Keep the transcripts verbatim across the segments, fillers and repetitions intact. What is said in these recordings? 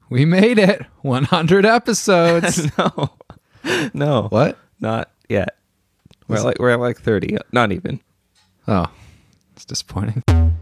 We made it. one hundred episodes. no. No. What? Not yet. We're like we're at like thirty. Not even. Oh, it's disappointing.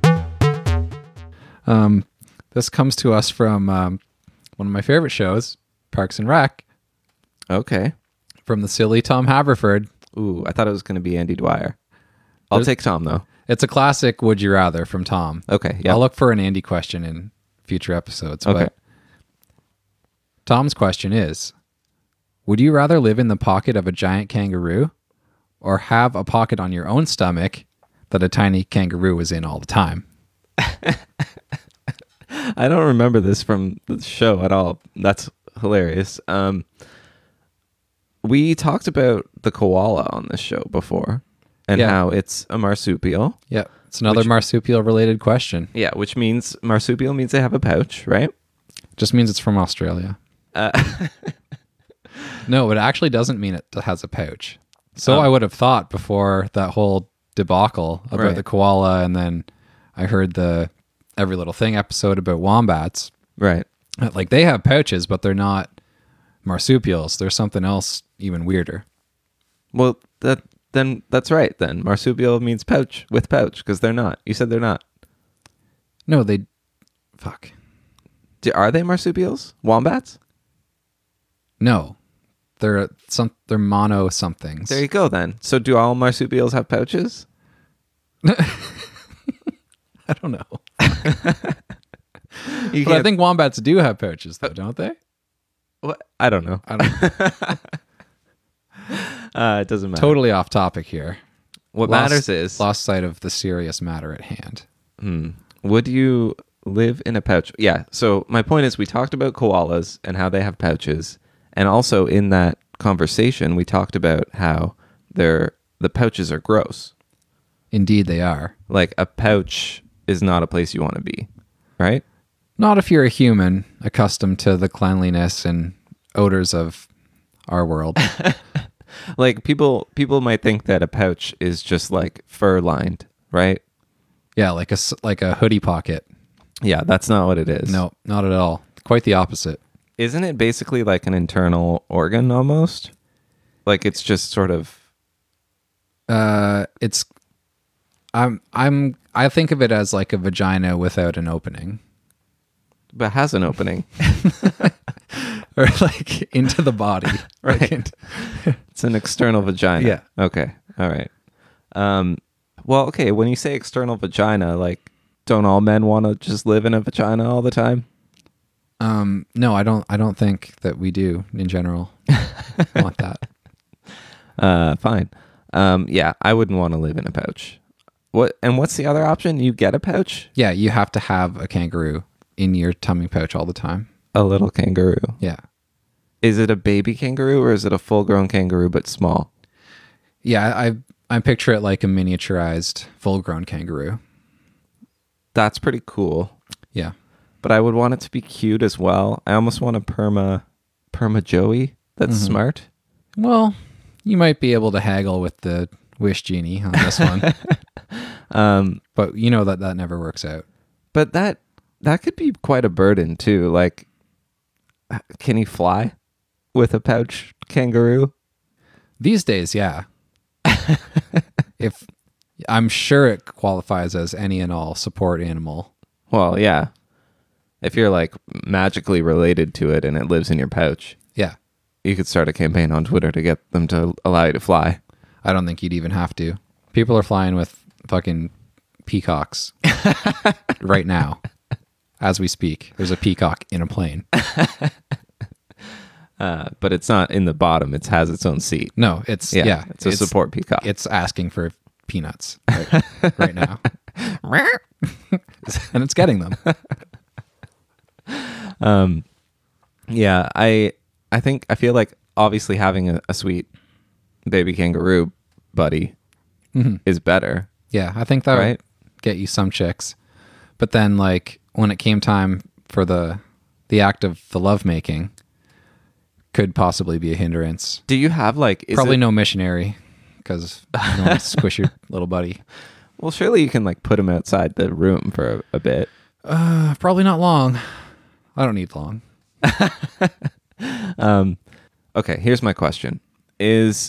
Um, this comes to us from um, one of my favorite shows, Parks and Rec, Okay. from the silly Tom Haverford. Ooh, I thought it was going to be Andy Dwyer. I'll There's- take Tom though. It's a classic Would You Rather from Tom. Okay. Yeah. I'll look for an Andy question in future episodes. Okay. But Tom's question is, would you rather live in the pocket of a giant kangaroo or have a pocket on your own stomach that a tiny kangaroo was in all the time? I don't remember this from the show at all. That's hilarious. Um, we talked about the koala on this show before and Yeah. how it's a marsupial. Yeah, it's another Which- marsupial related question. Yeah, which means marsupial means they have a pouch, right? Just means it's from Australia. Uh, No, it actually doesn't mean it has a pouch. So Oh. I would have thought before that whole debacle about Right. the koala, and then I heard the Every Little Thing episode about wombats. right. Like, they have pouches, but they're not marsupials. There's something else even weirder. Well, that then that's right. Then marsupial means pouch with pouch because they're not. You said they're not. No, they... Fuck. Do, are they marsupials? Wombats? No. They're some. They're mono somethings. There you go. Then. So do all marsupials have pouches? I don't know. You But I can't- think wombats do have pouches, though, don't they? What? I don't know. I don't Uh, it doesn't matter. Totally off topic here. What Lost- matters is, lost sight of the serious matter at hand. hmm, would you live in a pouch? Yeah. So my point is, we talked about koalas and how they have pouches, and also in that conversation, we talked about how they're the pouches are gross. Indeed, they are. Like a pouch is not a place you want to be, right? Not if you're a human accustomed to the cleanliness and odors of our world. Like people, people might think that a pouch is just like fur lined, right? Yeah, like a s- like a hoodie pocket. Yeah, that's not what it is. No, not at all. Quite the opposite. Isn't it basically like an internal organ almost? Like it's just sort of Uh, it's I'm I'm I think of it as like a vagina without an opening, but has an opening. or like into the body. Right. Like into- It's an external vagina. Yeah. Okay. All right. Um, well, okay. When you say external vagina, like, don't all men want to just live in a vagina all the time? um, no, I don't. I don't think that we do in general want that. Uh, fine. Um, yeah, I wouldn't want to live in a pouch. What? And what's the other option? You get a pouch? Yeah, you have to have a kangaroo in your tummy pouch all the time. A little kangaroo. Yeah. Is it a baby kangaroo or is it a full-grown kangaroo but small? Yeah, I I picture it like a miniaturized, full-grown kangaroo. That's pretty cool. Yeah, But I would want it to be cute as well. I almost want a perma, perma Joey that's Mhm. smart. well, you might be able to haggle with the Wish Genie on this one, Um, but you know that that never works out. but that that could be quite a burden too. Like, h- can he fly with a pouch kangaroo? These days, yeah. If I'm sure it qualifies as any and all support animal. Well, yeah. If you're like magically related to it and it lives in your pouch, Yeah, you could start a campaign on Twitter to get them to allow you to fly. I don't think you'd even have to. People are flying with fucking peacocks right now. As we speak, there's a peacock in a plane. Uh, but it's not in the bottom. It has its own seat. No, it's Yeah, yeah, it's a support peacock. It's asking for peanuts right, right now, and it's getting them. Um, yeah, I I think I feel like obviously having a, a sweet baby kangaroo buddy Mhm. is better. Yeah, I think that Right. would get you some chicks, but then like when it came time for the the act of the lovemaking, could possibly be a hindrance. Do you have like is Probably it- no missionary, because you don't want to squish your little buddy. Well, surely you can like put him outside the room for a, a bit. Uh, probably not long. I don't need long. Um, okay, here's my question: Is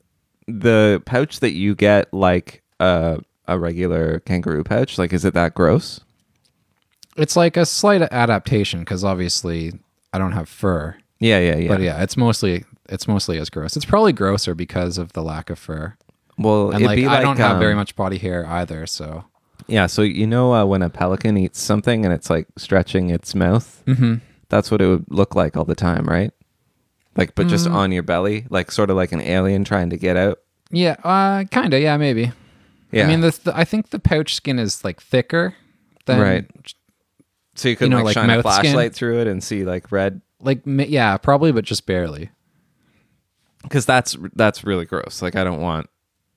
the pouch that you get like a a regular kangaroo pouch? Like, is it that gross? It's like a slight adaptation because obviously I don't have fur. Yeah, yeah, yeah. But yeah, it's mostly it's mostly as gross. It's probably grosser because of the lack of fur. Well, And it'd like be I like, don't have very um, much body hair either, so Yeah, so you know uh, when a pelican eats something and it's like stretching its mouth? mm-hmm. That's what it would look like all the time, right? Like, but just Mm. on your belly, like sort of like an alien trying to get out. Yeah, uh kind of, yeah, maybe. Yeah. I mean, the, the I think the pouch skin is like thicker than Right. So you could know, like, like shine a mouth skin? flashlight through it and see like red. like ma- yeah, probably, but just barely. Because that's that's really gross. Like I don't want,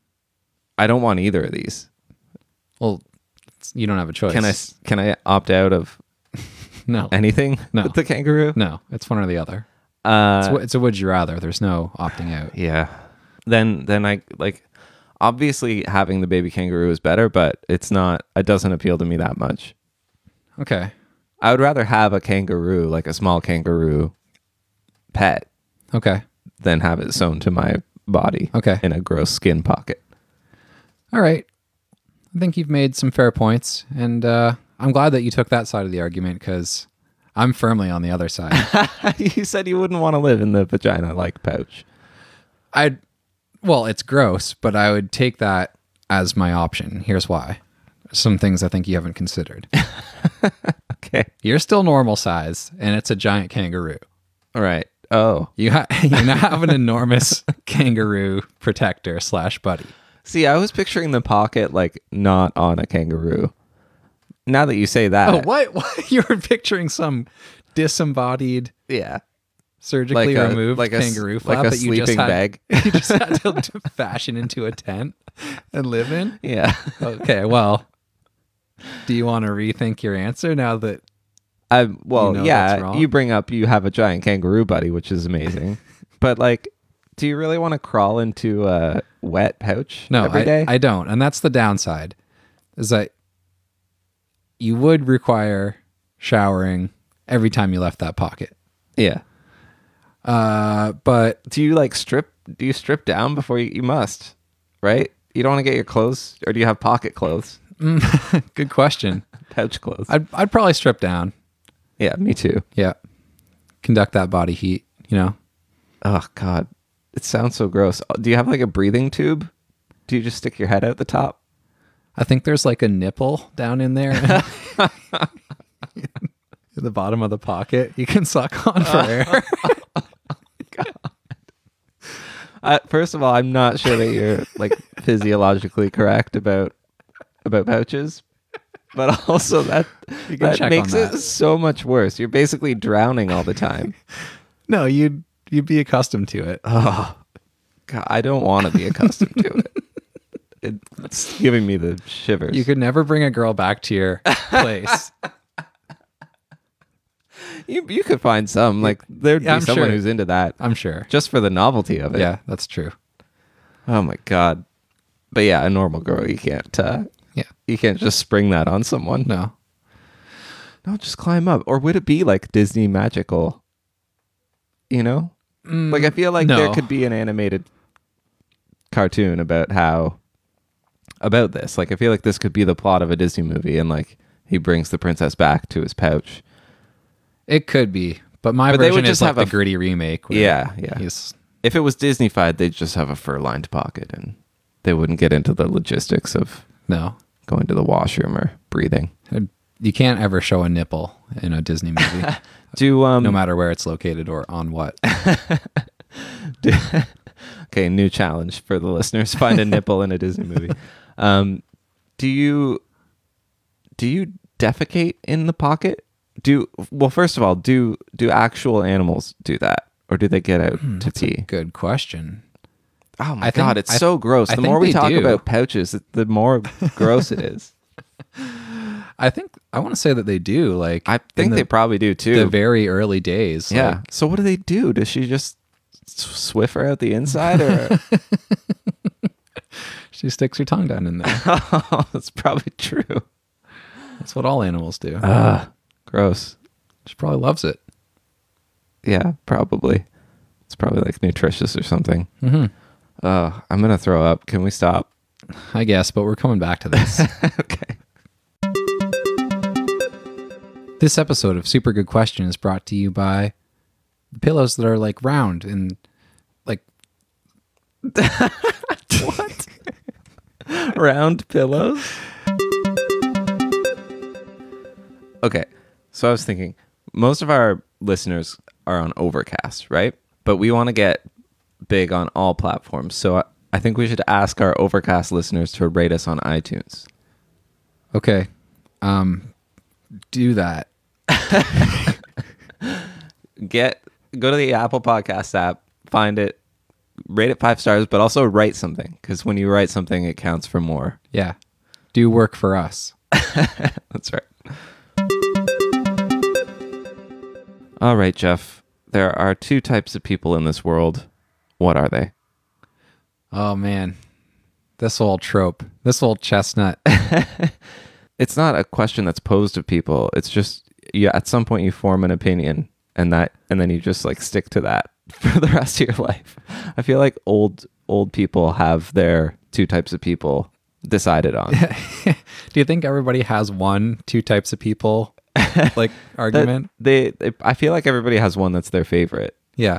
I don't want either of these. Well, it's- you don't have a choice. Can I s- can I opt out of No, anything No. with the kangaroo? no, it's one or the other. Uh, It's, wh- it's a would you rather. There's no opting out. yeah. Then then I like obviously having the baby kangaroo is better, but it's not. It doesn't appeal to me that much. Okay, I would rather have a kangaroo, like a small kangaroo pet, okay, than have it sewn to my body okay. in a gross skin pocket. All right. I think you've made some fair points, and uh, I'm glad that you took that side of the argument because I'm firmly on the other side. You said you wouldn't want to live in the vagina-like pouch. I'd, well, it's gross, but I would take that as my option. Here's why. Some things I think you haven't considered. Okay. You're still normal size, and it's a giant kangaroo. All right. Oh. You, ha- you now have an enormous kangaroo protector slash buddy. See, I was picturing the pocket like not on a kangaroo. Now that you say that. Oh, what? what? You were picturing some disembodied, Yeah. surgically Like a- removed like a s- kangaroo like flap a that you just sleeping had, bag. you just had to, to fashion into a tent and live in? Yeah. Okay, well, do you want to rethink your answer now that I well, You know that's yeah, wrong. you bring up you have a giant kangaroo buddy, which is amazing. But like, do you really want to crawl into a wet pouch no, every I, day? I don't, and that's the downside. Is that you would require showering every time you left that pocket. yeah. Uh, but Do you like strip? Do you strip down before you? You must, right? You don't want to get your clothes, or do you have pocket clothes, good question. pouch clothes? I'd I'd probably strip down. yeah, me too. Yeah, conduct that body heat. You know. Oh God, it sounds so gross. Do you have like a breathing tube? Do you just stick your head out the top? I think there's like a nipple down in there. At the bottom of the pocket. You can suck on for air. Uh, first of all, I'm not sure that you're like physiologically correct about about pouches, but also that You can that check makes on it that. so much worse. You're basically drowning all the time. No, you'd you'd be accustomed to it. Oh, God, I don't want to be accustomed to it. It's giving me the shivers. You could never bring a girl back to your place. you, you could find some like there'd Yeah, be I'm someone sure. who's into that I'm sure. just for the novelty of it. Yeah, that's true. Oh my God. But yeah, a normal girl, you can't. Uh, Yeah. you can't just spring that on someone. No. No, just climb up. Or would it be like Disney magical? You know? like I feel like there no. could be an animated cartoon about how about this. Like I feel like this could be the plot of a Disney movie and like he brings the princess back to his pouch. It could be, but my But they version would is just like have the a- gritty remake. Where Yeah, yeah. He's, If it was Disney-fied, they'd just have a fur-lined pocket and they wouldn't get into the logistics of no. going to the washroom or breathing. You can't ever show a nipple in a Disney movie, Do um no matter where it's located or on what. do, okay, new challenge for the listeners: find a nipple in a Disney movie. Um, do you do you defecate in the pocket? Do well. First of all, do do actual animals do that, or do they get out to pee? Good question. Oh my I think- God, it's I- so gross. I The think more we they talk do. about pouches, the more gross it is. I think I want to say that they do. Like I in think the, they probably do too. the very early days. yeah. like, So what do they do? Does she just s- swiffer out the inside, or she sticks her tongue down in there. oh, that's probably true. That's what all animals do. Ah, gross. She probably loves it. Yeah, probably. It's probably like nutritious or something. Mm-hmm. Uh, I'm gonna throw up. Can we stop? I guess, but we're coming back to this. Okay. This episode of Super Good Question is brought to you by the pillows that are like round and like What? Round pillows? Okay. So I was thinking, most of our listeners are on Overcast, right? But we want to get big on all platforms. So I, I think we should ask our Overcast listeners to rate us on iTunes. okay, um, do that. Get go to the Apple Podcast app, find it, rate it five stars, but also write something, because when you write something, it counts for more. Yeah, do work for us. That's right. All right, Jeff. There are two types of people in this world. What are they? Oh man, this old trope, this old chestnut. It's not a question that's posed to people. It's just, yeah, at some point you form an opinion, and that, and then you just like stick to that for the rest of your life. I feel like old old people have their two types of people decided on. Do you think everybody has one, two types of people like argument? That they, they, I feel like everybody has one that's their favorite. Yeah.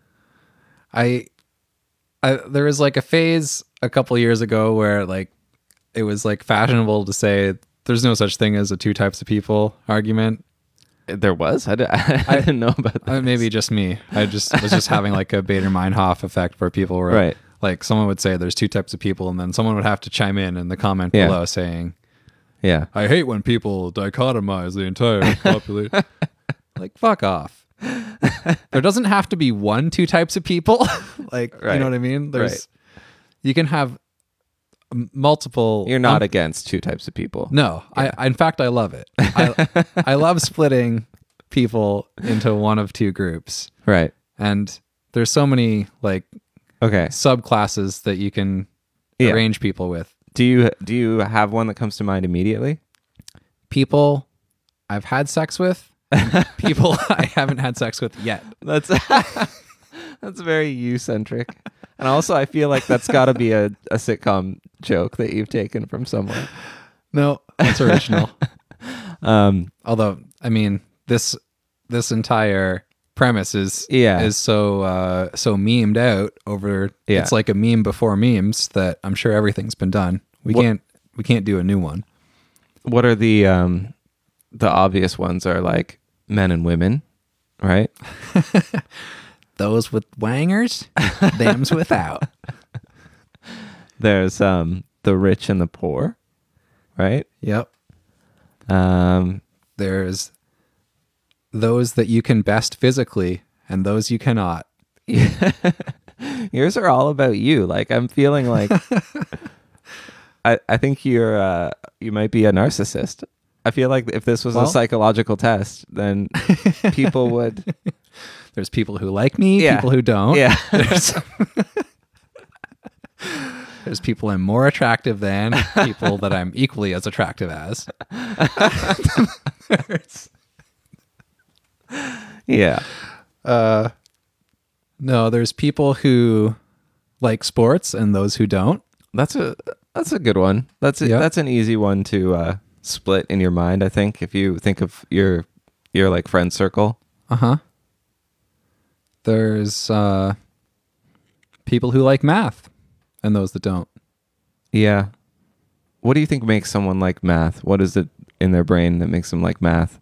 I, I there was like a phase a couple years ago where like it was like fashionable to say there's no such thing as a two types of people argument. There was? I, did, I, I didn't know about that. Uh, maybe just me. I just was just having like a Bader-Meinhof effect where people were Right. like, someone would say there's two types of people, and then someone would have to chime in in the comment Yeah. below saying, Yeah. I hate when people dichotomize the entire population. Like, fuck off. There doesn't have to be one, two types of people. Like, Right. you know what I mean? There's, Right. you can have m- multiple. You're not um, against two types of people. No, I, I, in fact, I love it. I, I love splitting people into one of two groups. Right. And there's so many like Okay. subclasses that you can Yeah. arrange people with. Do you do you have one that comes to mind immediately? People I've had sex with, and people I haven't had sex with yet. That's that's very you centric. And also I feel like that's got to be a, a sitcom joke that you've taken from somewhere. No, that's original. Um Although, I mean, this this entire premise is Yeah. is so uh, so memed out over. Yeah. It's like a meme before memes that I'm sure everything's been done. We What- can't we can't do a new one. what are the um the obvious ones are like men and women, right? Those with wangers, them's without. There's um the rich and the poor, right? Yep. Um There's those that you can best physically and those you cannot. yours are all about you. Like I'm feeling like I I think you're uh you might be a narcissist. I feel like if this was Well- a psychological test, then people would There's people who like me, Yeah. people who don't. Yeah. There's, there's people I'm more attractive than, people that I'm equally as attractive as. There's- Yeah. uh, no, there's people who like sports and those who don't. That's a that's a good one. That's a, Yeah. that's an easy one to uh split in your mind, I think, if you think of your your like friend circle. Uh-huh. There's uh, people who like math and those that don't. Yeah. What do you think makes someone like math? What is it in their brain that makes them like math?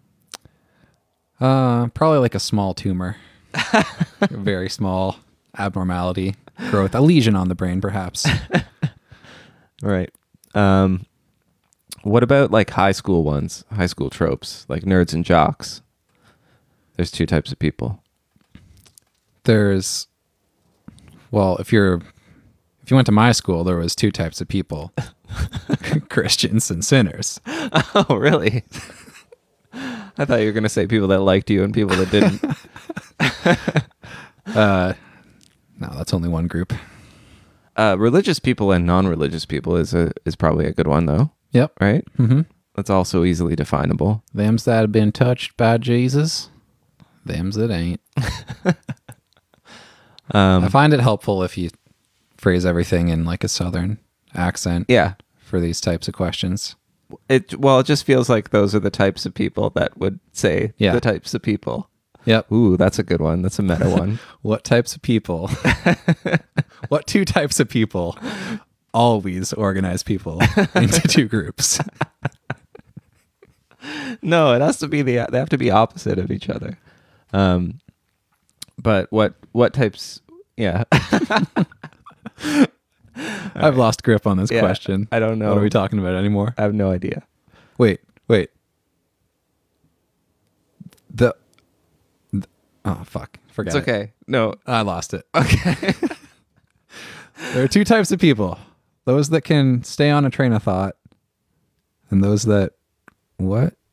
Uh, probably like a small tumor. A very small abnormality, growth, a lesion on the brain, perhaps. Right. Um, what about like high school ones, high school tropes, like nerds and jocks? There's two types of people. There's, well, if you're, if you went to my school, there was two types of people, Christians and sinners. Oh, really? I thought you were going to say people that liked you and people that didn't. Uh, no, that's only one group. Uh, religious people and non-religious people is a is probably a good one though, Yep. right? Mm-hmm. That's also easily definable. Them's that have been touched by Jesus. Them's that ain't. Um, I find it helpful if you phrase everything in like a southern accent yeah. for these types of questions. It well, it just feels like those are the types of people that would say Yeah. the types of people. Yep. Ooh, that's a good one. That's a meta one. What types of people? What two types of people always organize people into two groups? No, it has to be the they have to be opposite of each other. Um, but what what types? Yeah, I've lost grip on this Yeah, question. I don't know. What are we talking about anymore? I have no idea. Wait, wait. The, the oh fuck, forget It's it. okay. No. I lost it. Okay. There are two types of people: those that can stay on a train of thought, and those that what?